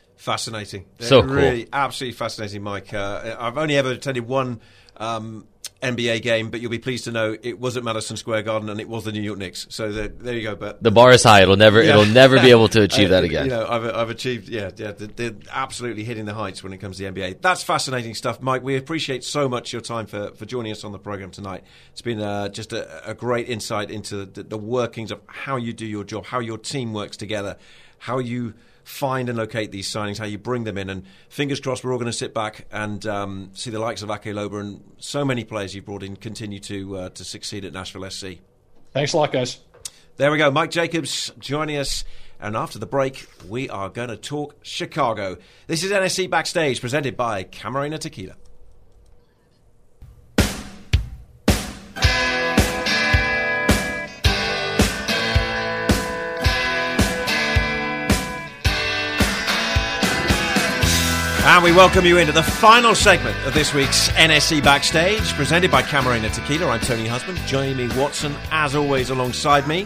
Fascinating. So cool. Really, absolutely fascinating, Mike. Uh, I've only ever attended one um, N B A game, but you'll be pleased to know it was at Madison Square Garden and it was the New York Knicks. So there, there you go. But the bar is high. It'll never, yeah. it'll never be able to achieve that again. You know, I've, I've achieved, yeah, yeah. They're, they're absolutely hitting the heights when it comes to the N B A. That's fascinating stuff, Mike. We appreciate so much your time for, for joining us on the program tonight. It's been uh, just a, a great insight into the, the workings of how you do your job, how your team works together, how you find and locate these signings, how you bring them in, and fingers crossed we're all going to sit back and um, see the likes of Ake Loba and so many players you brought in continue to uh, to succeed at Nashville S C. Thanks a lot, guys. There we go. Mike Jacobs joining us, and after the break we are going to talk Chicago. This is N S C Backstage, presented by Camarena Tequila. And we welcome you into the final segment of this week's N S C Backstage, presented by Camarena Tequila. I'm Tony Husband, Jamie Watson, as always, alongside me.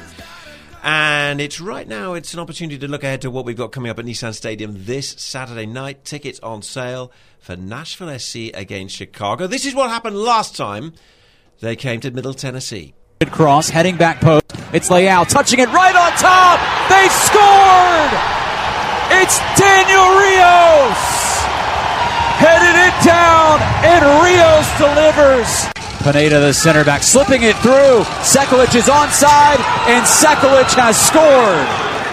And it's right now, it's an opportunity to look ahead to what we've got coming up at Nissan Stadium this Saturday night. Tickets on sale for Nashville S C against Chicago. This is what happened last time they came to Middle Tennessee. Good cross, heading back post. It's Leal, touching it right on top. They scored! It's Daniel Rios! Headed it down, and Rios delivers. Pineda, the center back, slipping it through. Sekulic is onside, and Sekulic has scored.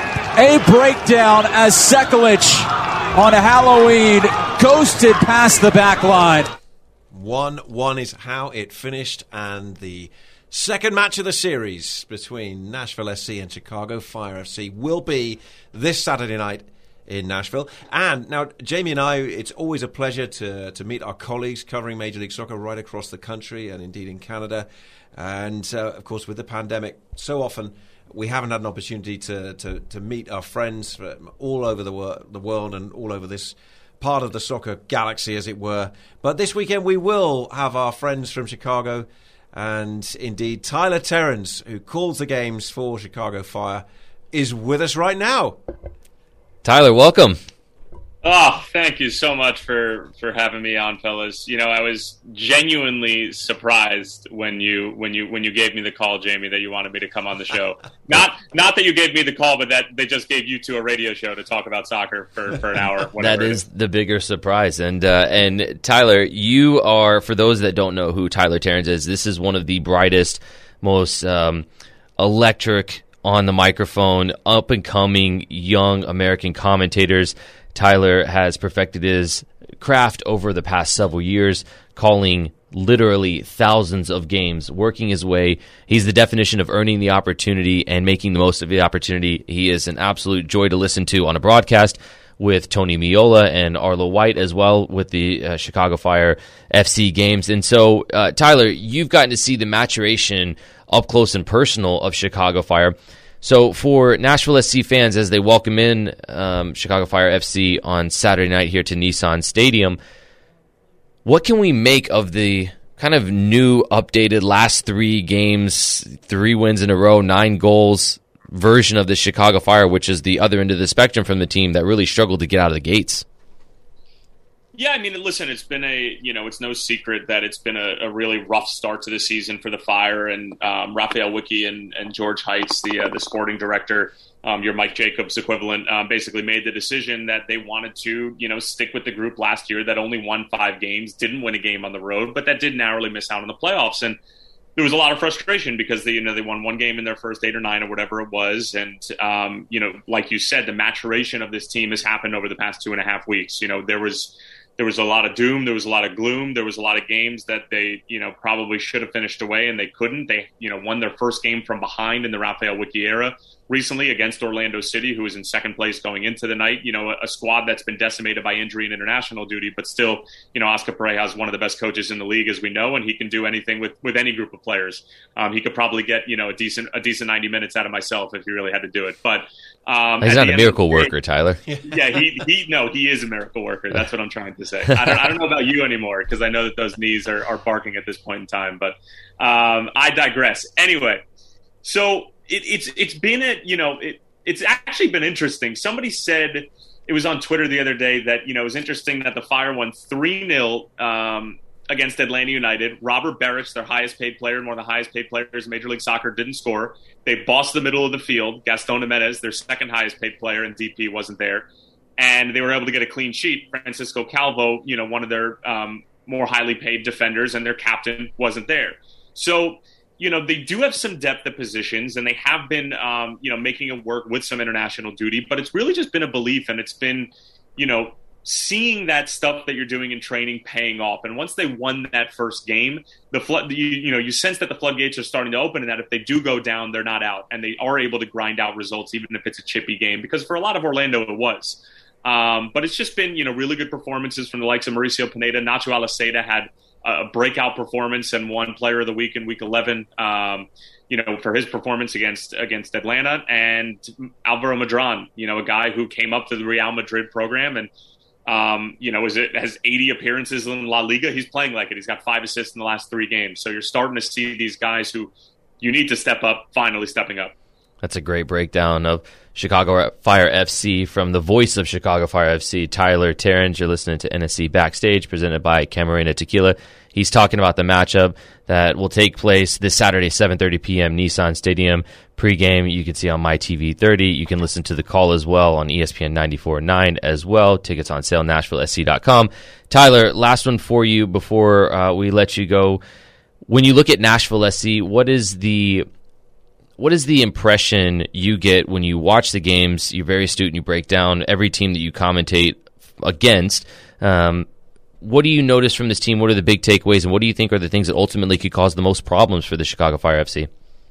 A breakdown as Sekulic on Halloween ghosted past the back line. one one is how it finished, and the second match of the series between Nashville S C and Chicago Fire F C will be this Saturday night in Nashville. And now, Jamie and I, it's always a pleasure to to meet our colleagues covering Major League Soccer right across the country and indeed in Canada. And, uh, of course, with the pandemic, so often we haven't had an opportunity to, to, to meet our friends from all over the, wor- the world and all over this part of the soccer galaxy, as it were. But this weekend we will have our friends from Chicago, and indeed Tyler Terens, who calls the games for Chicago Fire, is with us right now. Tyler, welcome. Oh, thank you so much for, for having me on, fellas. You know, I was genuinely surprised when you when you when you gave me the call, Jamie, that you wanted me to come on the show. Not not that you gave me the call, but that they just gave you to a radio show to talk about soccer for, for an hour. That is the bigger surprise. And uh, and Tyler, you are, for those that don't know who Tyler Terens is, this is one of the brightest, most um, electric on the microphone, up and coming young American commentators. Tyler has perfected his craft over the past several years, calling literally thousands of games, working his way. He's the definition of earning the opportunity and making the most of the opportunity. He is an absolute joy to listen to on a broadcast with Tony Miola and Arlo White as well with the uh, Chicago Fire F C games. And so, uh, Tyler, you've gotten to see the maturation up close and personal of Chicago Fire. So for Nashville S C fans, as they welcome in um, Chicago Fire F C on Saturday night here to Nissan Stadium, what can we make of the kind of new, updated last three games, three wins in a row, nine goals version of the Chicago Fire, which is the other end of the spectrum from the team that really struggled to get out of the gates? Yeah, I mean, listen, it's been a, you know, it's no secret that it's been a, a really rough start to the season for the Fire, and um, Raphael Wicki and, and George Heitz, the uh, the sporting director, um, your Mike Jacobs equivalent, um, basically made the decision that they wanted to, you know, stick with the group last year that only won five games, didn't win a game on the road, but that did narrowly miss out on the playoffs. And there was a lot of frustration because they, you know, they won one game in their first eight or nine or whatever it was. And, um, you know, like you said, the maturation of this team has happened over the past two and a half weeks. You know, there was... There was a lot of doom. There was a lot of gloom. There was a lot of games that they, you know, probably should have finished away and they couldn't. They, you know, won their first game from behind in the Raphael Wicki era recently against Orlando City, who was in second place going into the night. You know, a, a squad that's been decimated by injury and international duty, but still, you know, Oscar Pareja is one of the best coaches in the league, as we know, and he can do anything with, with any group of players. Um, he could probably get, you know, a decent a decent ninety minutes out of myself if he really had to do it. But um, he's not a miracle worker, Tyler. Yeah, he he no, he is a miracle worker. That's what I'm trying to say. I don't, I don't know about you anymore because I know that those knees are, are barking at this point in time. But um, I digress. Anyway, so. It, it's it's been a you know it it's actually been interesting. Somebody said it was on Twitter the other day that you know it was interesting that the Fire won three nil um, against Atlanta United. Robert Beric, their highest paid player and one of the highest paid players in Major League Soccer, didn't score. They bossed the middle of the field. Gaston Jimenez, their second highest paid player in D P, wasn't there. And they were able to get a clean sheet. Francisco Calvo, you know, one of their um, more highly paid defenders, and their captain wasn't there. So, you know, they do have some depth at positions, and they have been, um, you know, making it work with some international duty. But it's really just been a belief, and it's been, you know, seeing that stuff that you're doing in training paying off. And once they won that first game, the flood, you, you know, you sense that the floodgates are starting to open, and that if they do go down, they're not out, and they are able to grind out results, even if it's a chippy game. Because for a lot of Orlando, it was. Um, but it's just been, you know, really good performances from the likes of Mauricio Pineda. Nacho Alaceda had a breakout performance and won Player of the Week in Week eleven, um, you know, for his performance against against Atlanta. And Alvaro Madran, you know, a guy who came up to the Real Madrid program and, um, you know, is it has eighty appearances in La Liga. He's playing like it. He's got five assists in the last three games. So you're starting to see these guys who you need to step up, finally stepping up. That's a great breakdown of Chicago Fire F C from the voice of Chicago Fire F C, Tyler Terrence. You're listening to N S C Backstage, presented by Camarena Tequila. He's talking about the matchup that will take place this Saturday, seven thirty p.m., Nissan Stadium. Pre-game, you can see on My T V thirty. You can listen to the call as well on E S P N ninety-four point nine as well. Tickets on sale, Nashville S C dot com. Tyler, last one for you before uh, we let you go. When you look at Nashville S C, what is the... What is the impression you get when you watch the games? You're very astute and you break down every team that you commentate against. Um, what do you notice from this team? What are the big takeaways, and what do you think are the things that ultimately could cause the most problems for the Chicago Fire F C?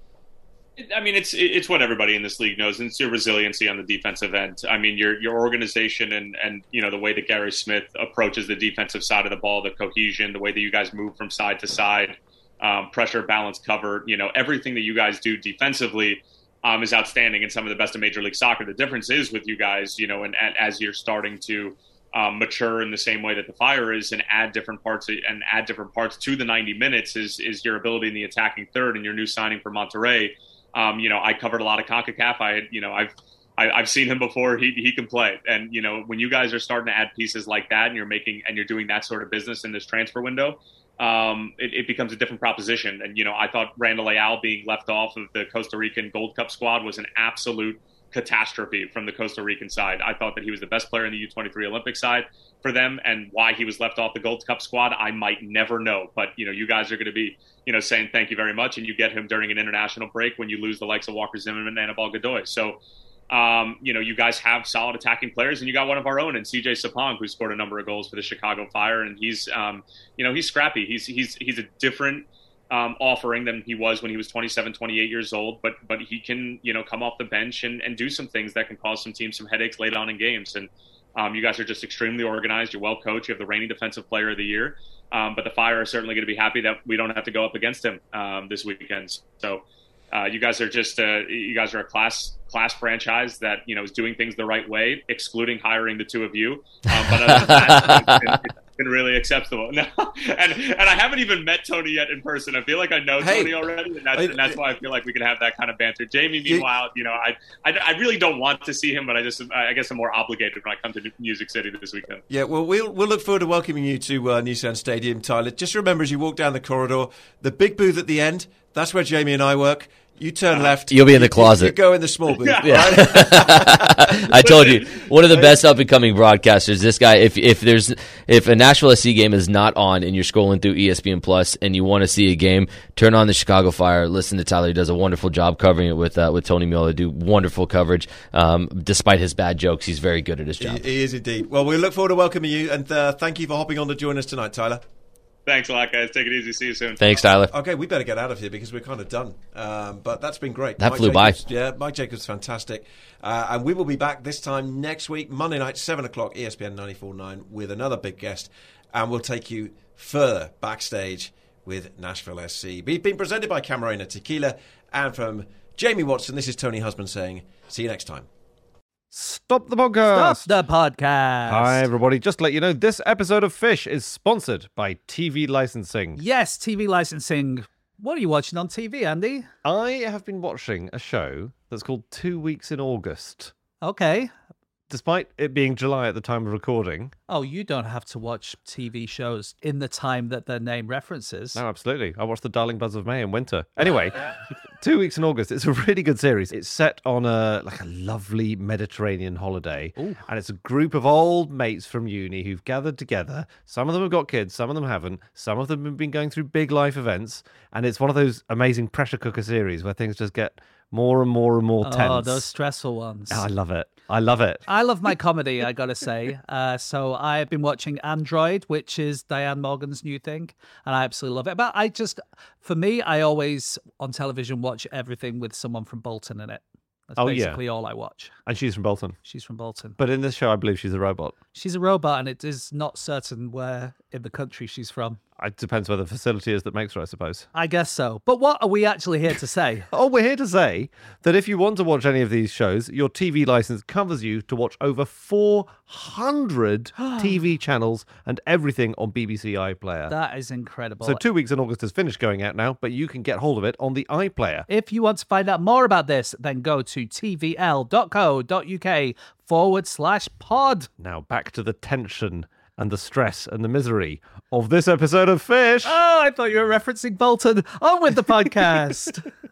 I mean, it's it's what everybody in this league knows, and it's your resiliency on the defensive end. I mean, your your organization and, and you know the way that Gary Smith approaches the defensive side of the ball, the cohesion, the way that you guys move from side to side. Um, pressure, balance, cover, you know, everything that you guys do defensively um, is outstanding and some of the best in Major League Soccer. The difference is with you guys, you know, and, and as you're starting to um, mature in the same way that the Fire is and add different parts and add different parts to the ninety minutes is is your ability in the attacking third and your new signing for Monterrey. Um, you know, I covered a lot of CONCACAF. I, you know, I've I, I've seen him before. He he can play, and you know, when you guys are starting to add pieces like that, and you're making and you're doing that sort of business in this transfer window. Um, it, it becomes a different proposition. And, you know, I thought Randall Leal being left off of the Costa Rican Gold Cup squad was an absolute catastrophe from the Costa Rican side. I thought that he was the best player in the U twenty-three Olympic side for them, and why he was left off the Gold Cup squad, I might never know. But, you know, you guys are going to be, you know, saying thank you very much, and you get him during an international break when you lose the likes of Walker Zimmerman and Anibal Godoy. So, Um, you know, you guys have solid attacking players, and you got one of our own in C J Sapong, who scored a number of goals for the Chicago Fire, and he's, um, you know, he's scrappy. He's he's he's a different um, offering than he was when he was twenty-seven, twenty-eight years old, but but he can, you know, come off the bench and, and do some things that can cause some teams some headaches late on in games. And um, you guys are just extremely organized. You're well coached. You have the reigning Defensive Player of the Year, um, but the Fire are certainly going to be happy that we don't have to go up against him um, this weekend. So. Uh, you guys are just uh, you guys are a class class franchise that you know is doing things the right way, excluding hiring the two of you. Um, but other than that, it's been, it's been really acceptable. No, and and I haven't even met Tony yet in person. I feel like I know hey, Tony already, and that's, and that's why I feel like we can have that kind of banter. Jamie, meanwhile, you know, I, I I really don't want to see him, but I just I guess I'm more obligated when I come to Music City this weekend. Yeah, well, we'll we'll look forward to welcoming you to uh, Nissan Stadium, Tyler. Just remember as you walk down the corridor, the big booth at the end. That's where Jamie and I work. You turn left. You'll be in the closet. You, you go in the small booth. Yeah. Right? I told you, one of the best up and coming broadcasters. This guy, if if there's if a Nashville S C game is not on and you're scrolling through E S P N Plus and you want to see a game, turn on the Chicago Fire. Listen to Tyler. He does a wonderful job covering it with uh, with Tony Mueller. Do wonderful coverage. Um, despite his bad jokes, he's very good at his job. He, he is indeed. Well, we look forward to welcoming you, and uh, thank you for hopping on to join us tonight, Tyler. Thanks a lot, guys. Take it easy. See you soon. Thanks, Tyler. Okay, we better get out of here because we're kind of done. Um, but that's been great. That Mike flew Jacobs, by. Yeah, Mike Jacobs, fantastic. Uh, and we will be back this time next week, Monday night, seven o'clock, E S P N ninety-four point nine, with another big guest. And we'll take you further backstage with Nashville S C. We've been presented by Camarena Tequila. And from Jamie Watson, this is Tony Husband saying, see you next time. Stop the podcast. Stop the podcast. Hi, everybody. Just to let you know, this episode of Fish is sponsored by T V licensing. Yes, T V licensing. What are you watching on T V, Andy? I have been watching a show that's called Two Weeks in August. Okay. despite it being July at the time of recording. Oh, you don't have to watch T V shows in the time that their name references. No, absolutely. I watched The Darling Buds of May in winter. Anyway, Two Weeks in August. It's a really good series. It's set on a like a lovely Mediterranean holiday. Ooh. And it's a group of old mates from uni who've gathered together. Some of them have got kids, some of them haven't. Some of them have been going through big life events. And it's one of those amazing pressure cooker series where things just get more and more and more tense. Oh, those stressful ones. Oh, I love it. I love it. I love my comedy, I gotta say. Uh, so I've been watching Android, which is Diane Morgan's new thing, and I absolutely love it. But I just, for me, I always on television watch everything with someone from Bolton in it. That's Oh, yeah. basically all I watch. And she's from Bolton. She's from Bolton. But in this show, I believe she's a robot. She's a robot, and it is not certain where in the country she's from. It depends where the facility is that makes her, I suppose. I guess so. But what are we actually here to say? Oh, we're here to say that if you want to watch any of these shows, your T V license covers you to watch over four hundred T V channels and everything on B B C iPlayer. That is incredible. So Two Weeks in August has finished going out now, but you can get hold of it on the iPlayer. If you want to find out more about this, then go to tvl.co.uk forward slash pod. Now back to the tension and the stress and the misery of this episode of Fish. Oh, I thought you were referencing Bolton. On with the podcast.